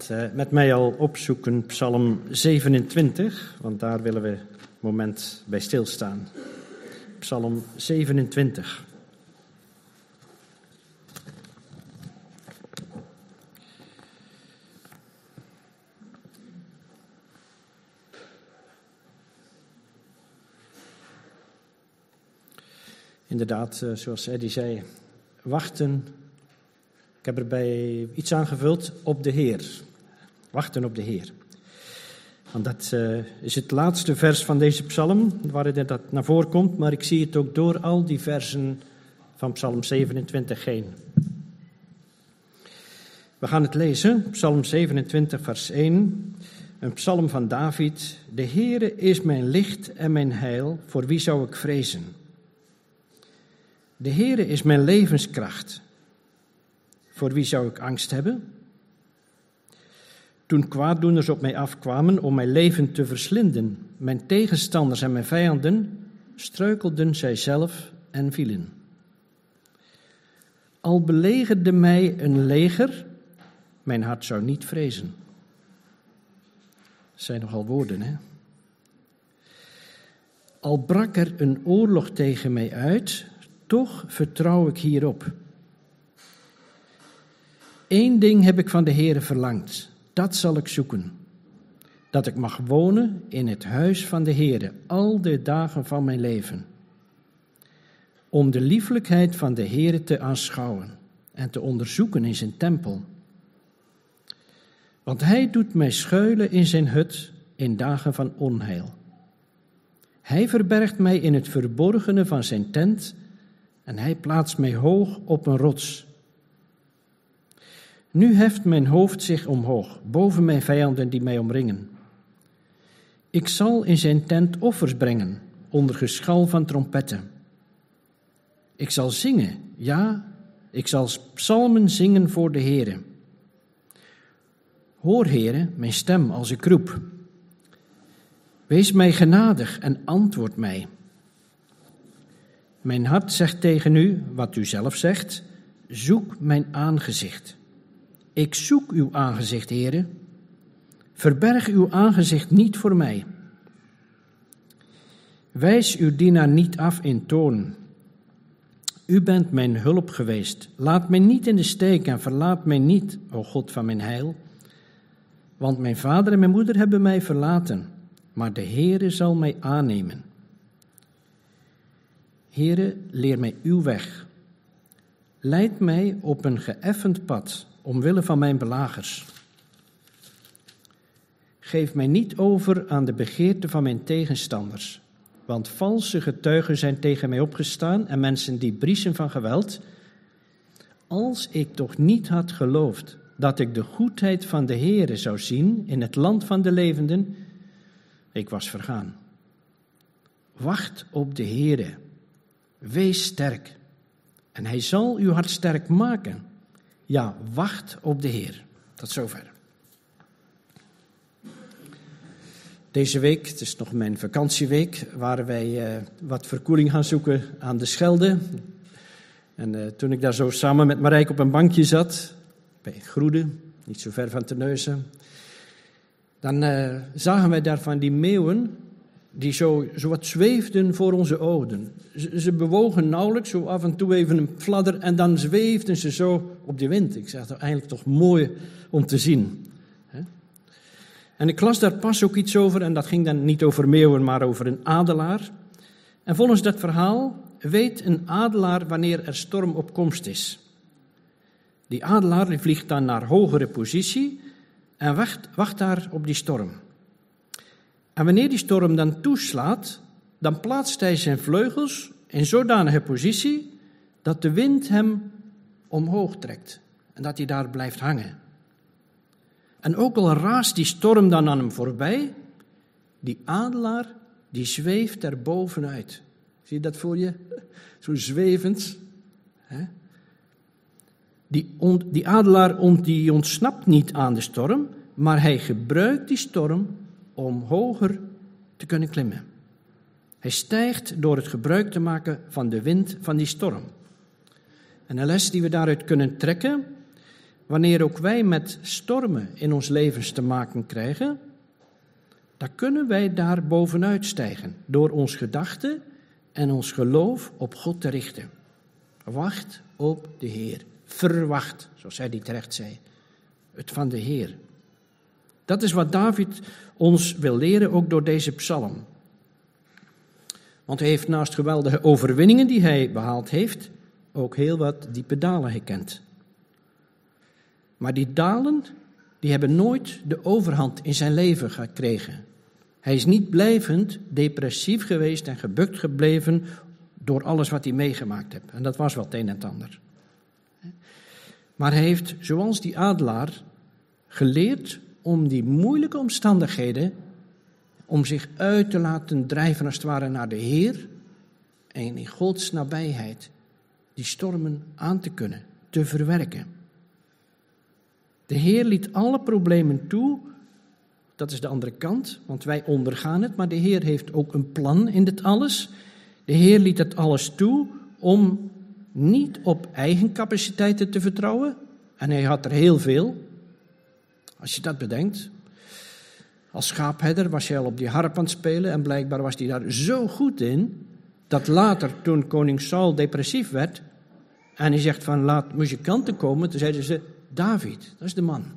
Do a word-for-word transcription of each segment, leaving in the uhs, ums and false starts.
uh, met mij al opzoeken Psalm zevenentwintig, want daar willen we een moment bij stilstaan. Psalm zevenentwintig. Inderdaad, uh, zoals Eddie zei, wachten. Ik heb erbij iets aangevuld, op de Heer. Wachten op de Heer. Want dat uh, is het laatste vers van deze psalm, waarin dat naar voren komt. Maar ik zie het ook door al die versen van psalm zevenentwintig heen. We gaan het lezen, psalm zevenentwintig vers één. Een psalm van David. De Heere is mijn licht en mijn heil, voor wie zou ik vrezen? De Heere is mijn levenskracht. Voor wie zou ik angst hebben? Toen kwaaddoeners op mij afkwamen om mijn leven te verslinden, mijn tegenstanders en mijn vijanden, struikelden zij zelf en vielen. Al belegerde mij een leger, mijn hart zou niet vrezen. Dat zijn nogal woorden, hè? Al brak er een oorlog tegen mij uit, toch vertrouw ik hierop. Eén ding heb ik van de Heere verlangd, dat zal ik zoeken. Dat ik mag wonen in het huis van de Heere, al de dagen van mijn leven. Om de lieflijkheid van de Heere te aanschouwen en te onderzoeken in zijn tempel. Want hij doet mij schuilen in zijn hut in dagen van onheil. Hij verbergt mij in het verborgene van zijn tent en hij plaatst mij hoog op een rots. Nu heft mijn hoofd zich omhoog, boven mijn vijanden die mij omringen. Ik zal in zijn tent offers brengen, onder geschal van trompetten. Ik zal zingen, ja, ik zal psalmen zingen voor de Heere. Hoor, Heere, mijn stem als ik roep. Wees mij genadig en antwoord mij. Mijn hart zegt tegen u, wat u zelf zegt, zoek mijn aangezicht. Ik zoek uw aangezicht, Heere. Verberg uw aangezicht niet voor mij. Wijs uw dienaar niet af in toorn. U bent mijn hulp geweest. Laat mij niet in de steek en verlaat mij niet, o God van mijn heil. Want mijn vader en mijn moeder hebben mij verlaten, maar de Heere zal mij aannemen. Heere, leer mij uw weg. Leid mij op een geëffend pad, omwille van mijn belagers. Geef mij niet over aan de begeerte van mijn tegenstanders, want valse getuigen zijn tegen mij opgestaan en mensen die brieschen van geweld. Als ik toch niet had geloofd dat ik de goedheid van de Heere zou zien in het land van de levenden, ik was vergaan. Wacht op de Heere, wees sterk en hij zal uw hart sterk maken. Ja, wacht op de Heer. Tot zover. Deze week, het is nog mijn vakantieweek, waren wij uh, wat verkoeling gaan zoeken aan de Schelde. En uh, toen ik daar zo samen met Marijke op een bankje zat, bij Groede, niet zo ver van Terneuzen, dan uh, zagen wij daar van die meeuwen die zo, zo wat zweefden voor onze ogen. Ze, ze bewogen nauwelijks, zo af en toe even een fladder en dan zweefden ze zo op de wind. Ik zeg, dat is eigenlijk toch mooi om te zien. En ik las daar pas ook iets over, en dat ging dan niet over meeuwen, maar over een adelaar. En volgens dat verhaal weet een adelaar wanneer er storm op komst is. Die adelaar die vliegt dan naar hogere positie en wacht, wacht daar op die storm. En wanneer die storm dan toeslaat, dan plaatst hij zijn vleugels in zodanige positie dat de wind hem omhoog trekt en dat hij daar blijft hangen. En ook al raast die storm dan aan hem voorbij, die adelaar die zweeft er bovenuit. Zie je dat voor je? Zo zwevend. Hè? Die, on, die adelaar ont, die ontsnapt niet aan de storm, maar hij gebruikt die storm om hoger te kunnen klimmen. Hij stijgt door het gebruik te maken van de wind van die storm. En een les die we daaruit kunnen trekken, wanneer ook wij met stormen in ons levens te maken krijgen, dan kunnen wij daar bovenuit stijgen door ons gedachten en ons geloof op God te richten. Wacht op de Heer. Verwacht, zoals hij die terecht zei. Het van de Heer. Dat is wat David ons wil leren, ook door deze psalm. Want hij heeft naast geweldige overwinningen die hij behaald heeft, ook heel wat diepe dalen gekend. Maar die dalen, die hebben nooit de overhand in zijn leven gekregen. Hij is niet blijvend depressief geweest en gebukt gebleven door alles wat hij meegemaakt heeft. En dat was wel het een en het ander. Maar hij heeft, zoals die adelaar, geleerd om die moeilijke omstandigheden, om zich uit te laten drijven als het ware naar de Heer en in Gods nabijheid die stormen aan te kunnen, te verwerken. De Heer liet alle problemen toe, dat is de andere kant, want wij ondergaan het, maar de Heer heeft ook een plan in dit alles. De Heer liet het alles toe om niet op eigen capaciteiten te vertrouwen, en hij had er heel veel, als je dat bedenkt. Als schaapherder was hij al op die harp aan het spelen en blijkbaar was hij daar zo goed in, dat later, toen koning Saul depressief werd, en hij zegt van laat muzikanten komen, toen zeiden ze, David, dat is de man.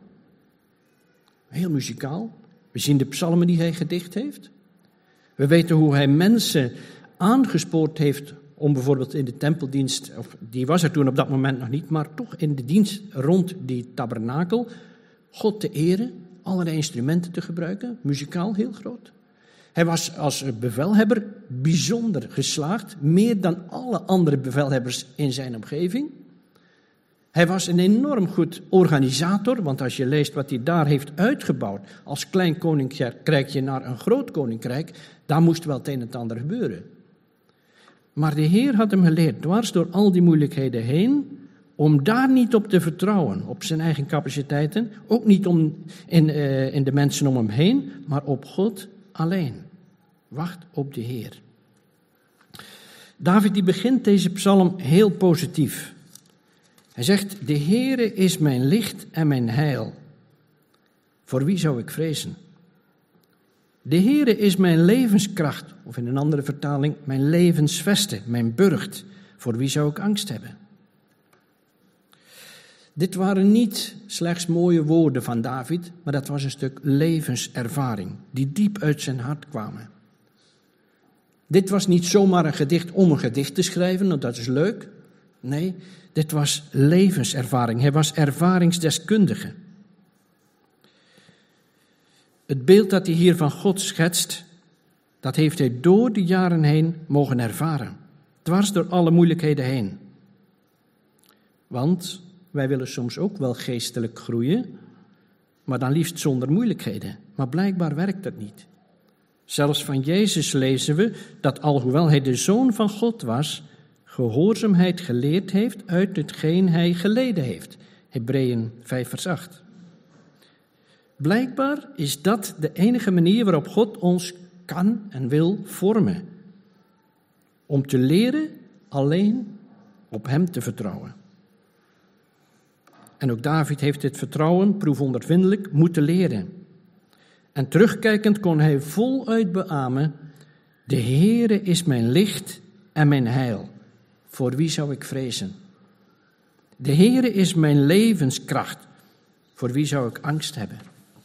Heel muzikaal. We zien de psalmen die hij gedicht heeft. We weten hoe hij mensen aangespoord heeft om bijvoorbeeld in de tempeldienst, of die was er toen op dat moment nog niet, maar toch in de dienst rond die tabernakel, God te eren, allerlei instrumenten te gebruiken, muzikaal heel groot. Hij was als bevelhebber bijzonder geslaagd, meer dan alle andere bevelhebbers in zijn omgeving. Hij was een enorm goed organisator, want als je leest wat hij daar heeft uitgebouwd, als klein koninkrijkje naar een groot koninkrijk, daar moest wel het een en het ander gebeuren. Maar de Heer had hem geleerd, dwars door al die moeilijkheden heen, om daar niet op te vertrouwen, op zijn eigen capaciteiten, ook niet om in, uh, in de mensen om hem heen, maar op God alleen. Wacht op de Heer. David die begint deze psalm heel positief. Hij zegt, de Heere is mijn licht en mijn heil. Voor wie zou ik vrezen? De Heere is mijn levenskracht, of in een andere vertaling, mijn levensveste, mijn burcht. Voor wie zou ik angst hebben? Dit waren niet slechts mooie woorden van David, maar dat was een stuk levenservaring, die diep uit zijn hart kwamen. Dit was niet zomaar een gedicht om een gedicht te schrijven, want dat is leuk. Nee, dit was levenservaring. Hij was ervaringsdeskundige. Het beeld dat hij hier van God schetst, dat heeft hij door de jaren heen mogen ervaren. Dwars door alle moeilijkheden heen. Want wij willen soms ook wel geestelijk groeien, maar dan liefst zonder moeilijkheden. Maar blijkbaar werkt dat niet. Zelfs van Jezus lezen we dat alhoewel hij de Zoon van God was, gehoorzaamheid geleerd heeft uit hetgeen hij geleden heeft. Hebreeën vijf vers acht. Blijkbaar is dat de enige manier waarop God ons kan en wil vormen. Om te leren alleen op hem te vertrouwen. En ook David heeft dit vertrouwen proefondervindelijk moeten leren. En terugkijkend kon hij voluit beamen, de Heere is mijn licht en mijn heil. Voor wie zou ik vrezen? De Heere is mijn levenskracht. Voor wie zou ik angst hebben?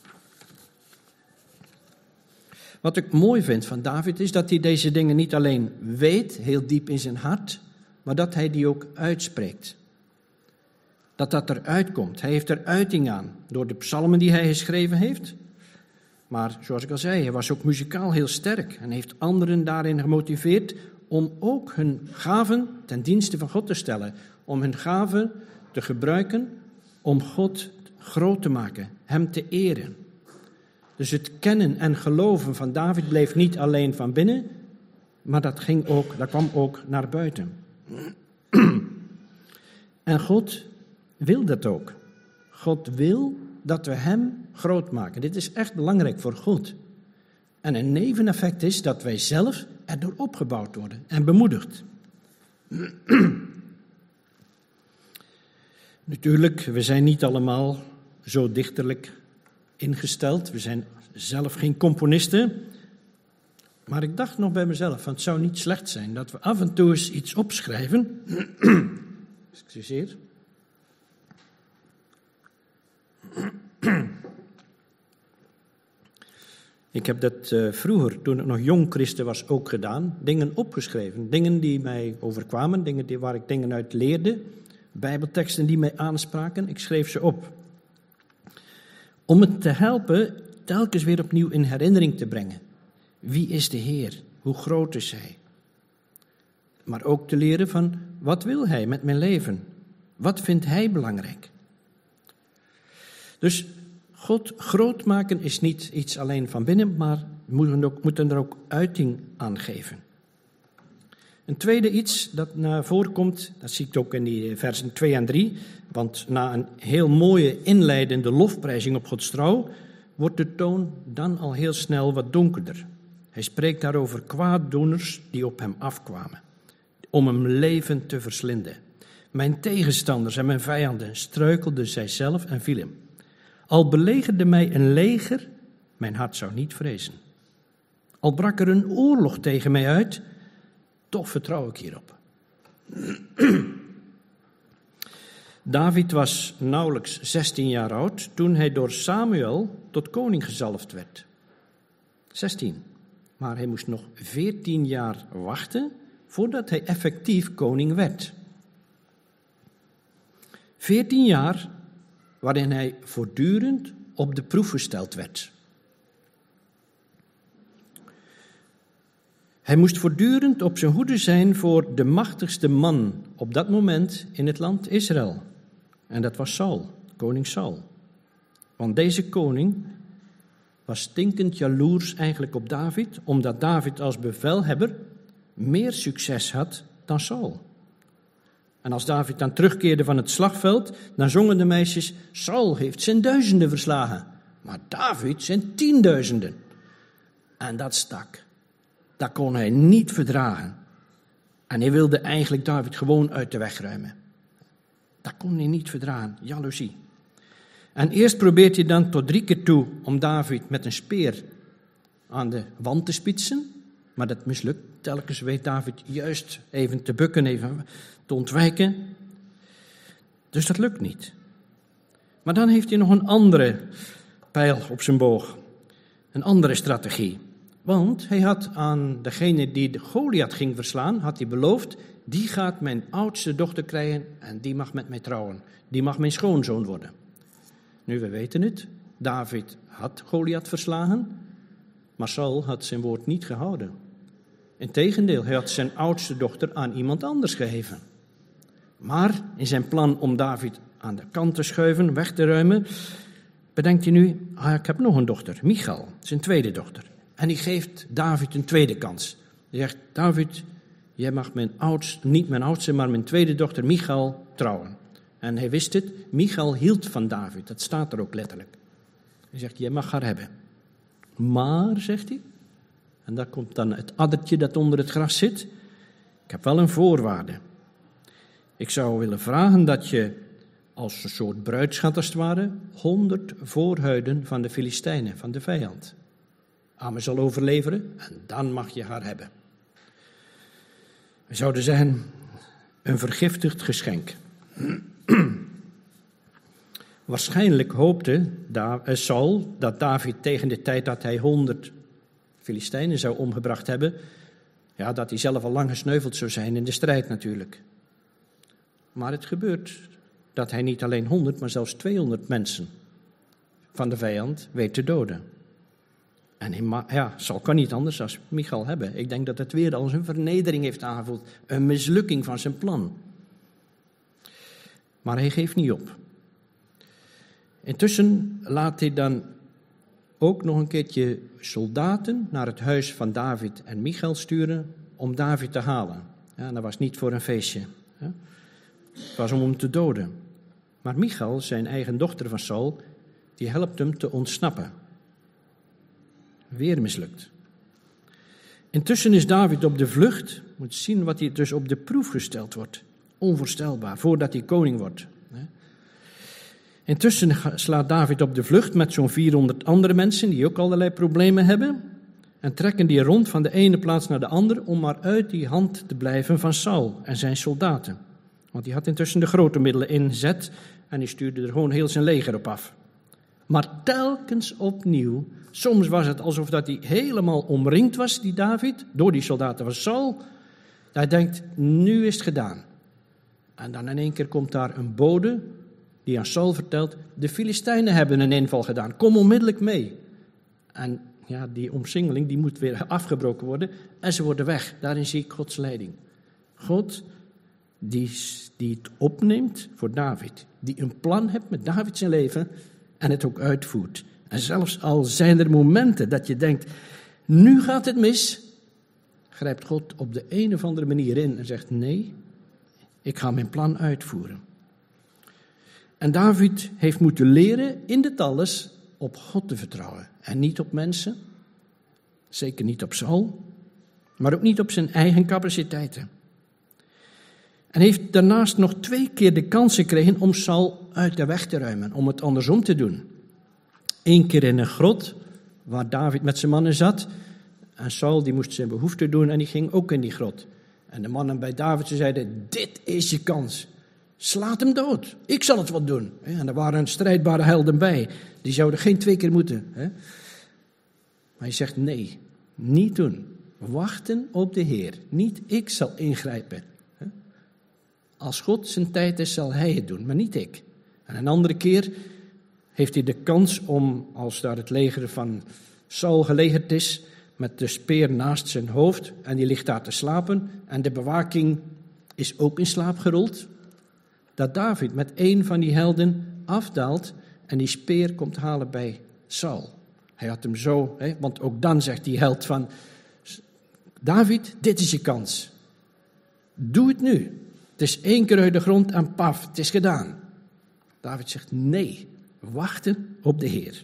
Wat ik mooi vind van David is dat hij deze dingen niet alleen weet, heel diep in zijn hart, maar dat hij die ook uitspreekt. Dat dat eruit komt. Hij heeft er uiting aan door de psalmen die hij geschreven heeft. Maar zoals ik al zei, hij was ook muzikaal heel sterk en heeft anderen daarin gemotiveerd om ook hun gaven ten dienste van God te stellen. Om hun gaven te gebruiken om God groot te maken, hem te eren. Dus het kennen en geloven van David bleef niet alleen van binnen, maar dat, ging ook, dat kwam ook naar buiten. En God wil dat ook. God wil dat we hem groot maken. Dit is echt belangrijk voor God. En een neveneffect is dat wij zelf erdoor opgebouwd worden en bemoedigd. Natuurlijk, we zijn niet allemaal zo dichterlijk ingesteld. We zijn zelf geen componisten. Maar ik dacht nog bij mezelf, van het zou niet slecht zijn dat we af en toe eens iets opschrijven. Excuseer. Ik heb dat uh, vroeger, toen ik nog jong christen was, ook gedaan. Dingen opgeschreven. Dingen die mij overkwamen, dingen die, waar ik dingen uit leerde. Bijbelteksten die mij aanspraken. Ik schreef ze op. Om het te helpen telkens weer opnieuw in herinnering te brengen. Wie is de Heer? Hoe groot is Hij? Maar ook te leren van, wat wil Hij met mijn leven? Wat vindt Hij belangrijk? Dus God groot maken is niet iets alleen van binnen, maar we moeten, ook, moeten er ook uiting aan geven. Een tweede iets dat naar voren komt, dat zie ik ook in die versen twee en drie, want na een heel mooie inleidende lofprijzing op Gods trouw, wordt de toon dan al heel snel wat donkerder. Hij spreekt daarover kwaaddoeners die op hem afkwamen, om hem levend te verslinden. Mijn tegenstanders en mijn vijanden struikelden zij zelf en vielen. Al belegerde mij een leger, mijn hart zou niet vrezen. Al brak er een oorlog tegen mij uit, toch vertrouw ik hierop. David was nauwelijks zestien jaar oud toen hij door Samuel tot koning gezalfd werd. zestien. Maar hij moest nog veertien jaar wachten voordat hij effectief koning werd. veertien jaar waarin hij voortdurend op de proef gesteld werd. Hij moest voortdurend op zijn hoede zijn voor de machtigste man op dat moment in het land Israël. En dat was Saul, koning Saul. Want deze koning was stinkend jaloers eigenlijk op David, omdat David als bevelhebber meer succes had dan Saul. En als David dan terugkeerde van het slagveld, dan zongen de meisjes, Saul heeft zijn duizenden verslagen, maar David zijn tienduizenden. En dat stak. Dat kon hij niet verdragen. En hij wilde eigenlijk David gewoon uit de weg ruimen. Dat kon hij niet verdragen, jaloezie. En eerst probeert hij dan tot drie keer toe om David met een speer aan de wand te spitsen. Maar dat mislukt. Telkens weet David juist even te bukken, even te ontwijken. Dus dat lukt niet. Maar dan heeft hij nog een andere pijl op zijn boog. Een andere strategie. Want hij had aan degene die de Goliath ging verslaan, had hij beloofd, die gaat mijn oudste dochter krijgen en die mag met mij trouwen. Die mag mijn schoonzoon worden. Nu, we weten het. David had Goliath verslagen, maar Saul had zijn woord niet gehouden. Integendeel, hij had zijn oudste dochter aan iemand anders gegeven. Maar in zijn plan om David aan de kant te schuiven, weg te ruimen, bedenkt hij nu, ah, ik heb nog een dochter, Michal, zijn tweede dochter. En die geeft David een tweede kans. Hij zegt, David, jij mag mijn oudste, niet mijn oudste, maar mijn tweede dochter Michal trouwen. En hij wist het, Michal hield van David, dat staat er ook letterlijk. Hij zegt, jij mag haar hebben. Maar, zegt hij, en daar komt dan het addertje dat onder het gras zit, ik heb wel een voorwaarde. Ik zou willen vragen dat je, als een soort bruidschat als het ware, honderd voorhuiden van de Filistijnen, van de vijand, aan me zal overleveren en dan mag je haar hebben. We zouden zeggen, een vergiftigd geschenk. Waarschijnlijk hoopte Saul dat David tegen de tijd dat hij honderd Filistijnen zou omgebracht hebben, ja, dat hij zelf al lang gesneuveld zou zijn in de strijd natuurlijk. Maar het gebeurt dat hij niet alleen honderd, maar zelfs tweehonderd mensen van de vijand weet te doden. En hij, ja, Saul kan niet anders dan Michal hebben. Ik denk dat het weer als een vernedering heeft aangevoeld, een mislukking van zijn plan. Maar hij geeft niet op. Intussen laat hij dan ook nog een keertje soldaten naar het huis van David en Michal sturen om David te halen. Ja, dat was niet voor een feestje. Ja. Het was om hem te doden. Maar Michal, zijn eigen dochter van Saul, die helpt hem te ontsnappen. Weer mislukt. Intussen is David op de vlucht. Moet zien wat hij dus op de proef gesteld wordt. Onvoorstelbaar, voordat hij koning wordt. Intussen slaat David op de vlucht met zo'n vierhonderd andere mensen die ook allerlei problemen hebben. En trekken die rond van de ene plaats naar de andere om maar uit die hand te blijven van Saul en zijn soldaten. Want die had intussen de grote middelen inzet en die stuurde er gewoon heel zijn leger op af. Maar telkens opnieuw, soms was het alsof dat hij helemaal omringd was, die David, door die soldaten van Saul. Hij denkt, nu is het gedaan. En dan in één keer komt daar een bode die aan Saul vertelt, de Filistijnen hebben een inval gedaan, kom onmiddellijk mee. En ja, die omsingeling die moet weer afgebroken worden en ze worden weg. Daarin zie ik Gods leiding. God die, die het opneemt voor David, die een plan hebt met David zijn leven en het ook uitvoert. En zelfs al zijn er momenten dat je denkt, nu gaat het mis, grijpt God op de een of andere manier in en zegt, nee, ik ga mijn plan uitvoeren. En David heeft moeten leren in dit alles op God te vertrouwen en niet op mensen, zeker niet op Saul, maar ook niet op zijn eigen capaciteiten. En heeft daarnaast nog twee keer de kans gekregen om Saul uit de weg te ruimen, om het andersom te doen. Eén keer in een grot, waar David met zijn mannen zat, en Saul die moest zijn behoefte doen en die ging ook in die grot. En de mannen bij David zeiden, dit is je kans. Slaat hem dood. Ik zal het wat doen. En er waren strijdbare helden bij. Die zouden geen twee keer moeten. Maar hij zegt nee, niet doen. Wachten op de Heer. Niet ik zal ingrijpen. Als God zijn tijd is, zal hij het doen, maar niet ik. En een andere keer heeft hij de kans om, als daar het leger van Saul gelegerd is, met de speer naast zijn hoofd, en die ligt daar te slapen, en de bewaking is ook in slaap gerold, dat David met een van die helden afdaalt en die speer komt halen bij Saul. Hij had hem zo, hè, want ook dan zegt die held van, David, dit is je kans. Doe het nu. Het is één keer uit de grond en paf, het is gedaan. David zegt nee, wachten op de Heer.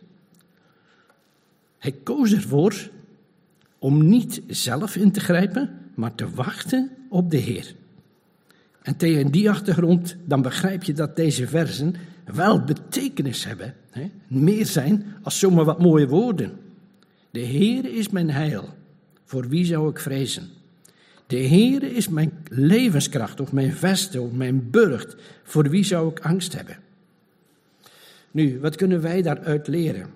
Hij koos ervoor om niet zelf in te grijpen, maar te wachten op de Heer. En tegen die achtergrond, dan begrijp je dat deze versen wel betekenis hebben. Hè? Meer zijn als zomaar wat mooie woorden. De Heer is mijn heil, voor wie zou ik vrezen? De Heer is mijn levenskracht, of mijn veste, of mijn burcht, voor wie zou ik angst hebben? Nu, wat kunnen wij daaruit leren?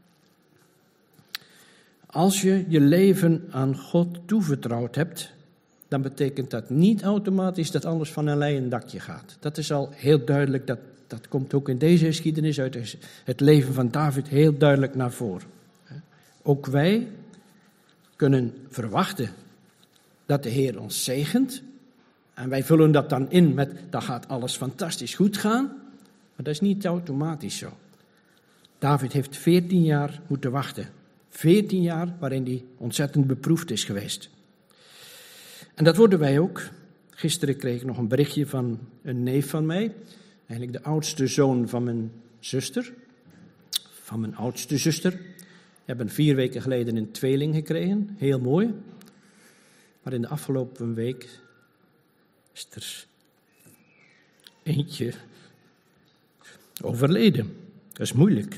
Als je je leven aan God toevertrouwd hebt, dan betekent dat niet automatisch dat alles van een leien dakje gaat. Dat is al heel duidelijk, dat, dat komt ook in deze geschiedenis uit het leven van David heel duidelijk naar voren. Ook wij kunnen verwachten dat de Heer ons zegent. En wij vullen dat dan in met, dan gaat alles fantastisch goed gaan. Maar dat is niet automatisch zo. David heeft veertien jaar moeten wachten. veertien jaar waarin hij ontzettend beproefd is geweest. En dat worden wij ook. Gisteren kreeg ik nog een berichtje van een neef van mij. Eigenlijk de oudste zoon van mijn zuster. Van mijn oudste zuster. We hebben vier weken geleden een tweeling gekregen. Heel mooi. Maar in de afgelopen week is er eentje overleden. Dat is moeilijk.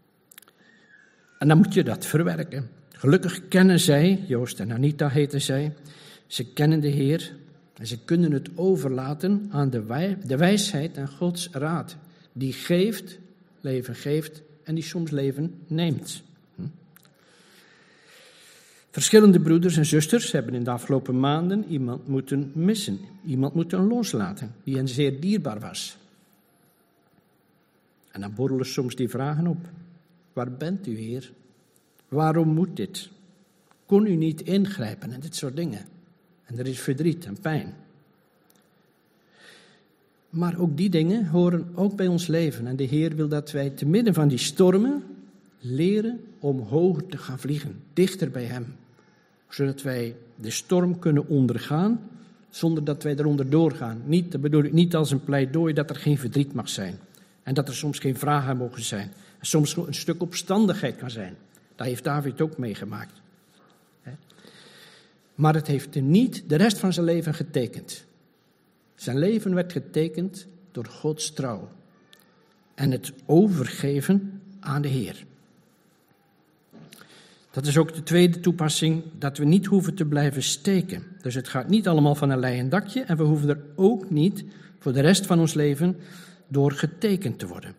En dan moet je dat verwerken. Gelukkig kennen zij, Joost en Anita heten zij, ze kennen de Heer en ze kunnen het overlaten aan de, wij, de wijsheid en Gods raad. Die geeft, leven geeft en die soms leven neemt. Hm? Verschillende broeders en zusters hebben in de afgelopen maanden iemand moeten missen. Iemand moeten loslaten die hen zeer dierbaar was. En dan borrelen soms die vragen op. Waar bent u, Heer? Waarom moet dit? Kon u niet ingrijpen en dit soort dingen? En er is verdriet en pijn. Maar ook die dingen horen ook bij ons leven. En de Heer wil dat wij te midden van die stormen leren om hoger te gaan vliegen. Dichter bij Hem. Zodat wij de storm kunnen ondergaan zonder dat wij eronder doorgaan. Niet, dat bedoel ik niet als een pleidooi dat er geen verdriet mag zijn. En dat er soms geen vragen mogen zijn. En soms een stuk opstandigheid kan zijn. Dat heeft David ook meegemaakt. Maar het heeft hem niet de rest van zijn leven getekend. Zijn leven werd getekend door Gods trouw. en het overgeven aan de Heer. Dat is ook de tweede toepassing, dat we niet hoeven te blijven steken. Dus het gaat niet allemaal van een leien dakje en we hoeven er ook niet voor de rest van ons leven door getekend te worden.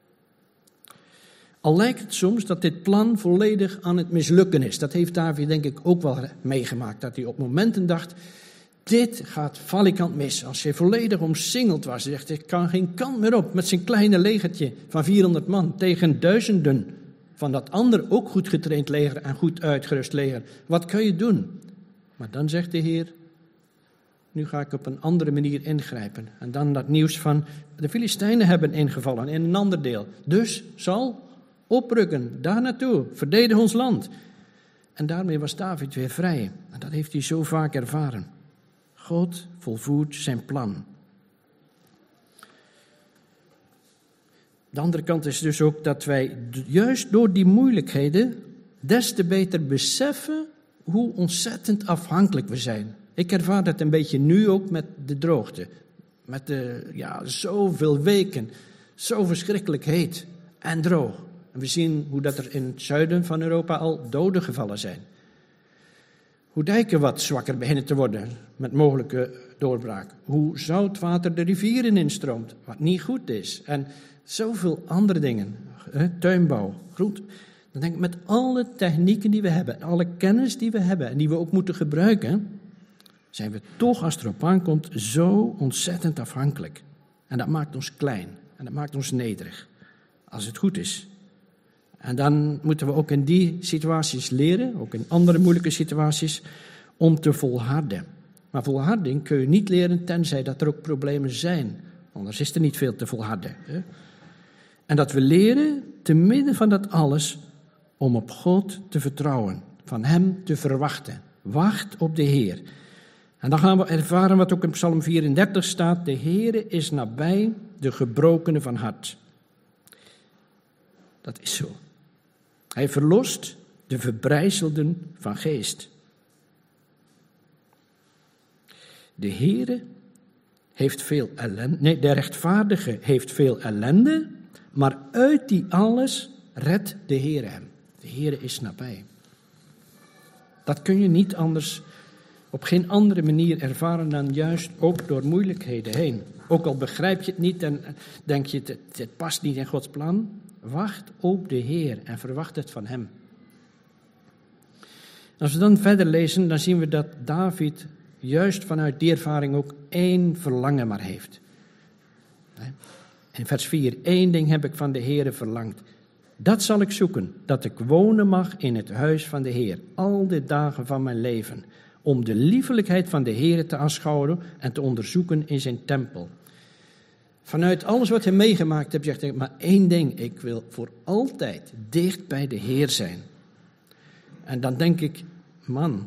Al lijkt het soms dat dit plan volledig aan het mislukken is. Dat heeft David denk ik ook wel meegemaakt. Dat hij op momenten dacht, dit gaat valikant mis. Als hij volledig omsingeld was, hij zegt, ik kan geen kant meer op met zijn kleine legertje van vierhonderd man tegen duizenden van dat ander ook goed getraind leger en goed uitgerust leger. Wat kan je doen? Maar dan zegt de Heer, nu ga ik op een andere manier ingrijpen. En dan dat nieuws van de Filistijnen hebben ingevallen in een ander deel. Dus zal oprukken, daar naartoe, verdedig ons land. En daarmee was David weer vrij. En dat heeft hij zo vaak ervaren. God volvoert zijn plan. De andere kant is dus ook dat wij juist door die moeilijkheden des te beter beseffen hoe ontzettend afhankelijk we zijn. Ik ervaar dat een beetje nu ook met de droogte. Met de, ja, zoveel weken, zo verschrikkelijk heet en droog. En we zien hoe dat er in het zuiden van Europa al doden gevallen zijn. Hoe dijken wat zwakker beginnen te worden met mogelijke doorbraak. Hoe zoutwater de rivieren instroomt, wat niet goed is. En zoveel andere dingen. Tuinbouw, groente. Dan denk ik, met alle technieken die we hebben, alle kennis die we hebben en die we ook moeten gebruiken, zijn we toch, als het erop aankomt, zo ontzettend afhankelijk. En dat maakt ons klein en dat maakt ons nederig, als het goed is. En dan moeten we ook in die situaties leren, ook in andere moeilijke situaties, om te volharden. Maar volharding kun je niet leren tenzij dat er ook problemen zijn. Anders is er niet veel te volharden. Hè? En dat we leren, te midden van dat alles, om op God te vertrouwen. Van Hem te verwachten. Wacht op de Heer. En dan gaan we ervaren wat ook in Psalm vierendertig staat. De Heere is nabij de gebrokenen van hart. Dat is zo. Hij verlost de verbrijzelden van geest. De Heere heeft veel ellende. Nee, de rechtvaardige heeft veel ellende. Maar uit die alles redt de Heere hem. De Heere is nabij. Dat kun je niet anders, op geen andere manier ervaren dan juist ook door moeilijkheden heen. Ook al begrijp je het niet en denk je, het, het past niet in Gods plan. Wacht op de Heer en verwacht het van Hem. Als we dan verder lezen, dan zien we dat David juist vanuit die ervaring ook één verlangen maar heeft. In vers vier, één ding heb ik van de Heere verlangd. Dat zal ik zoeken, dat ik wonen mag in het huis van de Heer, al de dagen van mijn leven, om de liefelijkheid van de Heere te aanschouwen en te onderzoeken in zijn tempel. Vanuit alles wat hij meegemaakt heeft, zegt hij, maar één ding, ik wil voor altijd dicht bij de Heer zijn. En dan denk ik, man,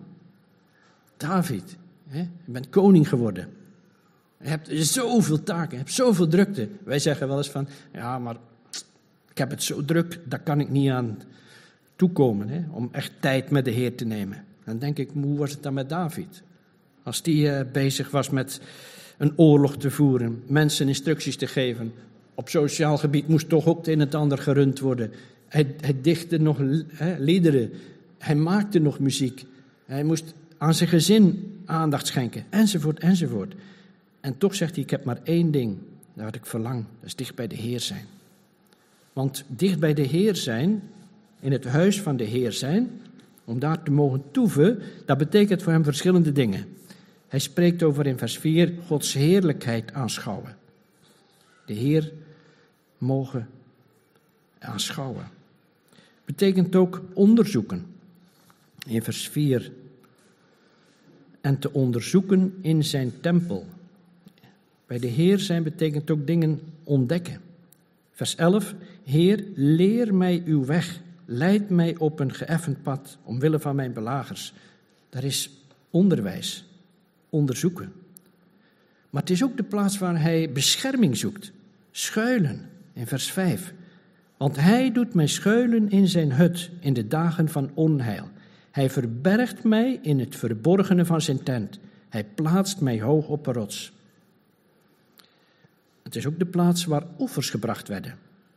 David, hè, je bent koning geworden. Je hebt zoveel taken, je hebt zoveel drukte. Wij zeggen wel eens van, ja, maar ik heb het zo druk, daar kan ik niet aan toekomen, hè, om echt tijd met de Heer te nemen. Dan denk ik, hoe was het dan met David? Als die uh, bezig was met een oorlog te voeren, mensen instructies te geven. Op sociaal gebied moest toch ook het een en het ander gerund worden. Hij, hij dichtte nog hè, liederen, hij maakte nog muziek. Hij moest aan zijn gezin aandacht schenken, enzovoort, enzovoort. En toch zegt hij, ik heb maar één ding, daar wat ik verlang, dat is dicht bij de Heer zijn. Want dicht bij de Heer zijn, in het huis van de Heer zijn, om daar te mogen toeven, dat betekent voor hem verschillende dingen. Hij spreekt over in vers vier, Gods heerlijkheid aanschouwen. De Heer mogen aanschouwen. Betekent ook onderzoeken. In vers vier. En te onderzoeken in zijn tempel. Bij de Heer zijn betekent ook dingen ontdekken. Vers elf. Heer, leer mij uw weg. Leid mij op een geëffend pad, omwille van mijn belagers. Daar is onderwijs, onderzoeken. Maar het is ook de plaats waar hij bescherming zoekt. Schuilen, in vers vijf. Want hij doet mij schuilen in zijn hut, in de dagen van onheil. Hij verbergt mij in het verborgene van zijn tent. Hij plaatst mij hoog op een rots. Het is ook de plaats waar offers gebracht werden.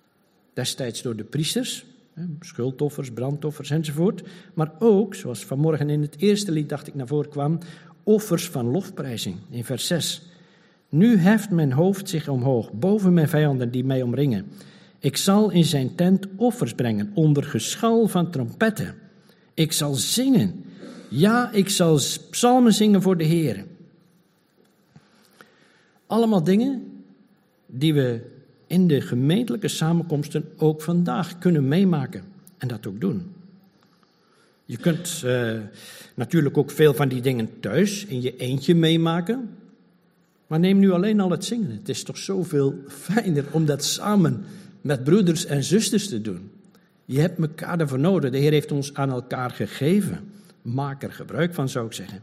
destijds door de priesters, schuldoffers, brandoffers enzovoort, maar ook, zoals vanmorgen in het eerste lied dacht ik naar voren kwam, offers van lofprijzing in vers zes. Nu heft mijn hoofd zich omhoog, boven mijn vijanden die mij omringen. Ik zal in zijn tent offers brengen, onder geschal van trompetten. Ik zal zingen, ja, ik zal psalmen zingen voor de Heer. Allemaal dingen die we in de gemeentelijke samenkomsten ook vandaag kunnen meemaken en dat ook doen. Je kunt uh, natuurlijk ook veel van die dingen thuis in je eentje meemaken. Maar neem nu alleen al het zingen. Het is toch zoveel fijner om dat samen met broeders en zusters te doen. Je hebt elkaar ervoor nodig. De Heer heeft ons aan elkaar gegeven. Maak er gebruik van, zou ik zeggen.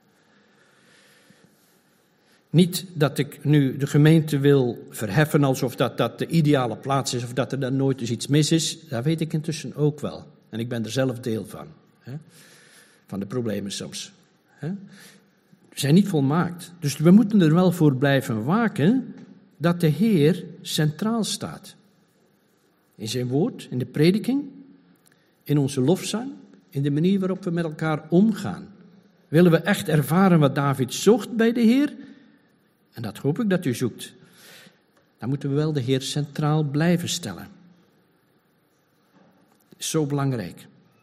Niet dat ik nu de gemeente wil verheffen alsof dat, dat de ideale plaats is of dat er dan nooit eens iets mis is. Dat weet ik intussen ook wel. En ik ben er zelf deel van. Hè? Van de problemen soms. Hè? We zijn niet volmaakt. Dus we moeten er wel voor blijven waken dat de Heer centraal staat. In zijn woord, in de prediking, in onze lofzang, in de manier waarop we met elkaar omgaan. Willen we echt ervaren wat David zocht bij de Heer? En dat hoop ik dat u zoekt. Dan moeten we wel de Heer centraal blijven stellen. Dat is zo belangrijk.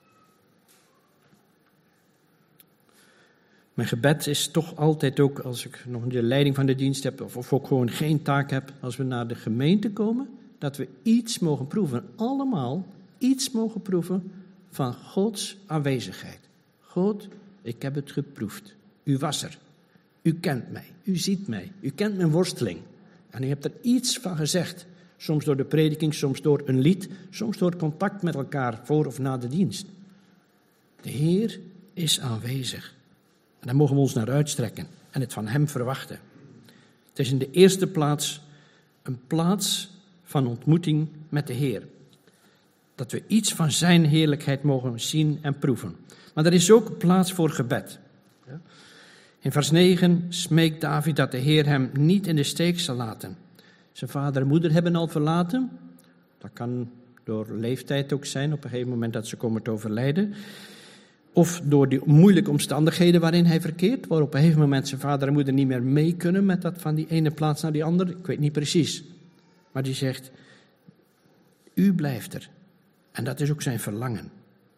Mijn gebed is toch altijd ook, als ik nog de leiding van de dienst heb, of, of ook gewoon geen taak heb, als we naar de gemeente komen, dat we iets mogen proeven, allemaal iets mogen proeven van Gods aanwezigheid. God, ik heb het geproefd. U was er. U kent mij. U ziet mij. U kent mijn worsteling. En u hebt er iets van gezegd. Soms door de prediking, soms door een lied, soms door contact met elkaar voor of na de dienst. De Heer is aanwezig. En daar mogen we ons naar uitstrekken en het van Hem verwachten. Het is in de eerste plaats een plaats van ontmoeting met de Heer. Dat we iets van zijn heerlijkheid mogen zien en proeven. Maar er is ook plaats voor gebed. In vers negen smeekt David dat de Heer hem niet in de steek zal laten. Zijn vader en moeder hebben al verlaten. Dat kan door leeftijd ook zijn, op een gegeven moment dat ze komen te overlijden. Of door die moeilijke omstandigheden waarin hij verkeert, waar op een gegeven moment zijn vader en moeder niet meer mee kunnen met dat van die ene plaats naar die andere. Ik weet niet precies. Maar die zegt, u blijft er. En dat is ook zijn verlangen.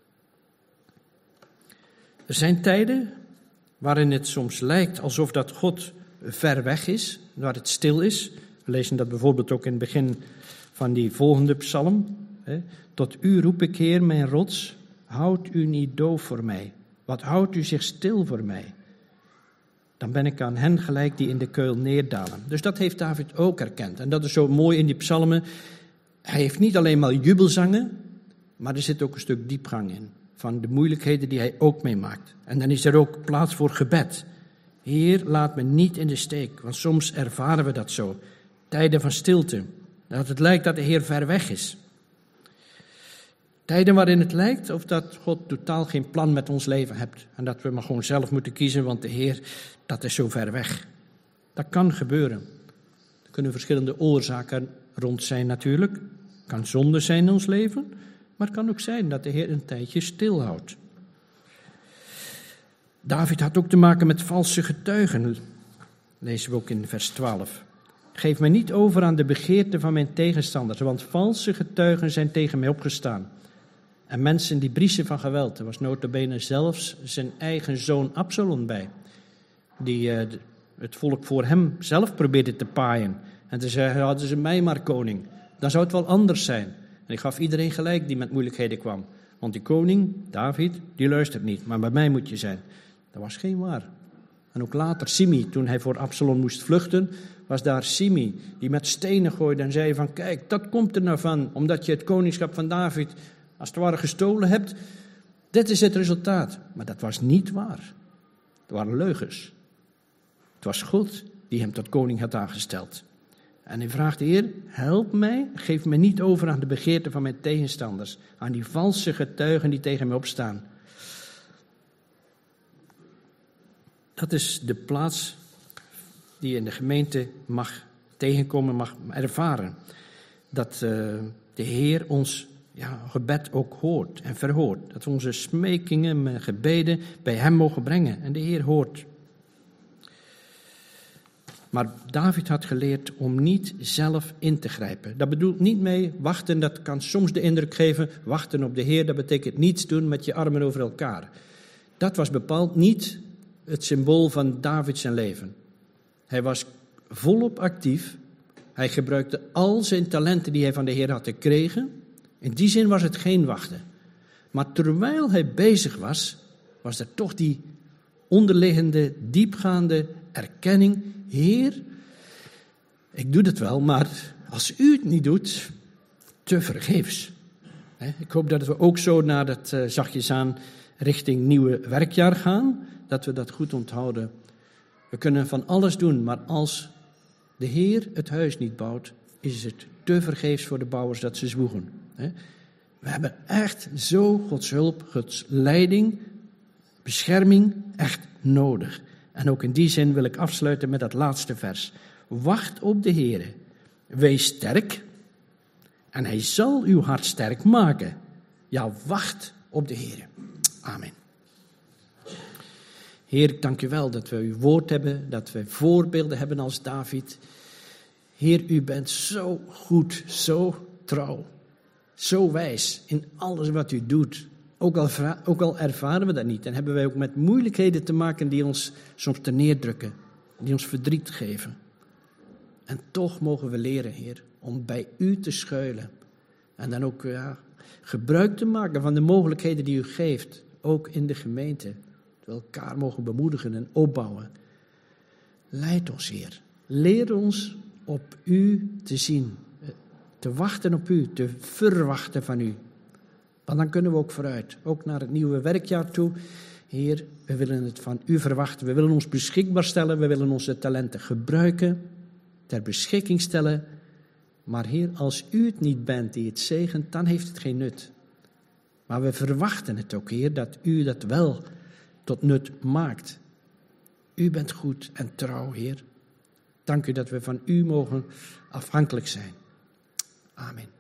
Er zijn tijden waarin het soms lijkt alsof dat God ver weg is, waar het stil is. We lezen dat bijvoorbeeld ook in het begin van die volgende psalm. Tot u roep ik, Heer, mijn rots, houd u niet doof voor mij. Wat houdt u zich stil voor mij? Dan ben ik aan hen gelijk die in de keul neerdalen. Dus dat heeft David ook erkend. En dat is zo mooi in die psalmen. Hij heeft niet alleen maar jubelzangen, maar er zit ook een stuk diepgang in. Van de moeilijkheden die hij ook meemaakt. En dan is er ook plaats voor gebed. Heer, laat me niet in de steek, want soms ervaren we dat zo. Tijden van stilte, dat het lijkt dat de Heer ver weg is. Tijden waarin het lijkt of dat God totaal geen plan met ons leven heeft. En dat we maar gewoon zelf moeten kiezen, want de Heer, dat is zo ver weg. Dat kan gebeuren. Er kunnen verschillende oorzaken rond zijn natuurlijk. Het kan zonde zijn in ons leven, maar het kan ook zijn dat de Heer een tijdje stilhoudt. David had ook te maken met valse getuigen, lezen we ook in vers twaalf. Geef mij niet over aan de begeerte van mijn tegenstanders, want valse getuigen zijn tegen mij opgestaan. En mensen die briezen van geweld. Er was nota bene zelfs zijn eigen zoon Absalom bij. Die uh, het volk voor hem zelf probeerde te paaien. En te zeggen, hadden ze mij maar koning. Dan zou het wel anders zijn. En ik gaf iedereen gelijk die met moeilijkheden kwam. Want die koning, David, die luistert niet. Maar bij mij moet je zijn. Dat was geen waar. En ook later, Simi, toen hij voor Absalom moest vluchten, was daar Simi, die met stenen gooide en zei van, kijk, dat komt er nou van, omdat je het koningschap van David als het ware gestolen hebt. Dit is het resultaat. Maar dat was niet waar. Het waren leugens. Het was God die hem tot koning had aangesteld. En hij vraagt de Heer, help mij, geef mij niet over aan de begeerte van mijn tegenstanders, aan die valse getuigen die tegen mij opstaan. Dat is de plaats die je in de gemeente mag tegenkomen, mag ervaren. Dat uh, de Heer ons ja, gebed ook hoort en verhoort. Dat we onze smekingen en gebeden bij hem mogen brengen. En de Heer hoort. Maar David had geleerd om niet zelf in te grijpen. Dat bedoelt niet mee wachten, dat kan soms de indruk geven, wachten op de Heer, dat betekent niets doen met je armen over elkaar. Dat was bepaald niet het symbool van David zijn leven. Hij was volop actief. Hij gebruikte al zijn talenten die hij van de Heer had gekregen. In die zin was het geen wachten. Maar terwijl hij bezig was, was er toch die onderliggende, diepgaande erkenning. Heer, ik doe het wel, maar als u het niet doet, te vergeefs. Ik hoop dat we ook zo naar het uh, zachtjes aan richting nieuwe werkjaar gaan, dat we dat goed onthouden. We kunnen van alles doen, maar als de Heer het huis niet bouwt, is het te vergeefs voor de bouwers dat ze zwoegen. We hebben echt zo Gods hulp, Gods leiding, bescherming echt nodig. En ook in die zin wil ik afsluiten met dat laatste vers. Wacht op de Heere. Wees sterk en hij zal uw hart sterk maken. Ja, wacht op de Heere. Amen. Heer, ik dank u wel dat we uw woord hebben, dat we voorbeelden hebben als David. Heer, u bent zo goed, zo trouw, zo wijs in alles wat u doet. Ook al, ook al ervaren we dat niet en hebben wij ook met moeilijkheden te maken die ons soms te neerdrukken, die ons verdriet geven. En toch mogen we leren, Heer, om bij u te schuilen. En dan ook ja, gebruik te maken van de mogelijkheden die u geeft, ook in de gemeente. Dat we elkaar mogen bemoedigen en opbouwen. Leid ons, Heer. Leer ons op u te zien, te wachten op u, te verwachten van u. Want dan kunnen we ook vooruit, ook naar het nieuwe werkjaar toe. Heer, we willen het van u verwachten. We willen ons beschikbaar stellen. We willen onze talenten gebruiken, ter beschikking stellen. Maar Heer, als u het niet bent die het zegent, dan heeft het geen nut. Maar we verwachten het ook, Heer, dat u dat wel tot nut maakt. U bent goed en trouw, Heer. Dank u dat we van u mogen afhankelijk zijn. Amen.